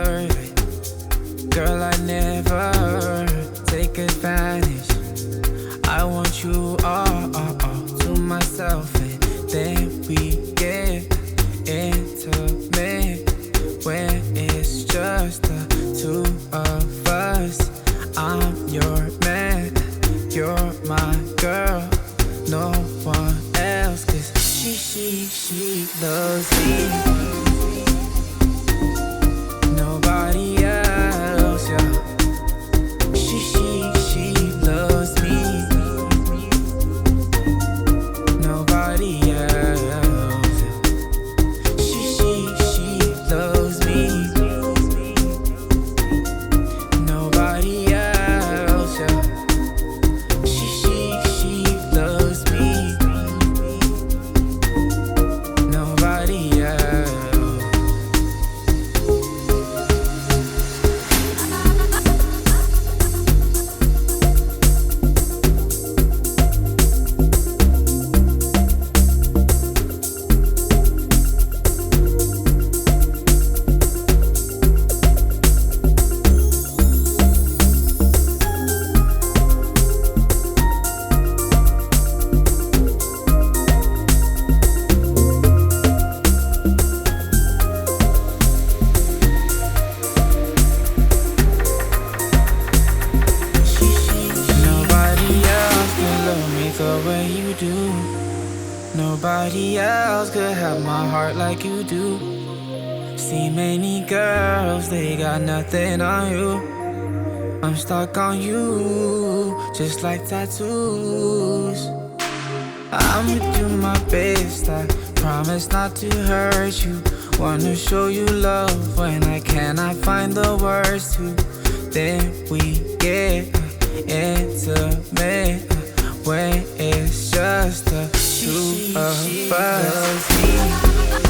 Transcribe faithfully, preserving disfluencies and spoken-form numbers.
deserve it. Girl, I never take advantage. I want you all, all, all to myself, and then we get intimate when it's just the two of us. I'm your man, you're my girl, no one else, 'cause she, she, she loves me. Nobody else, yeah. She, she, she loves me. Nobody else. She, she, she loves me. Nobody else, yeah. She, she, she loves me. Nobody else. Nobody else could love me the way you do. Nobody else could have my heart like you do. See many girls, they got nothing on you. I'm stuck on you, just like tattoos. I'ma do my best, I promise not to hurt you. Wanna show you love when I cannot find the words to. Then we get intimate when it's just the two of us.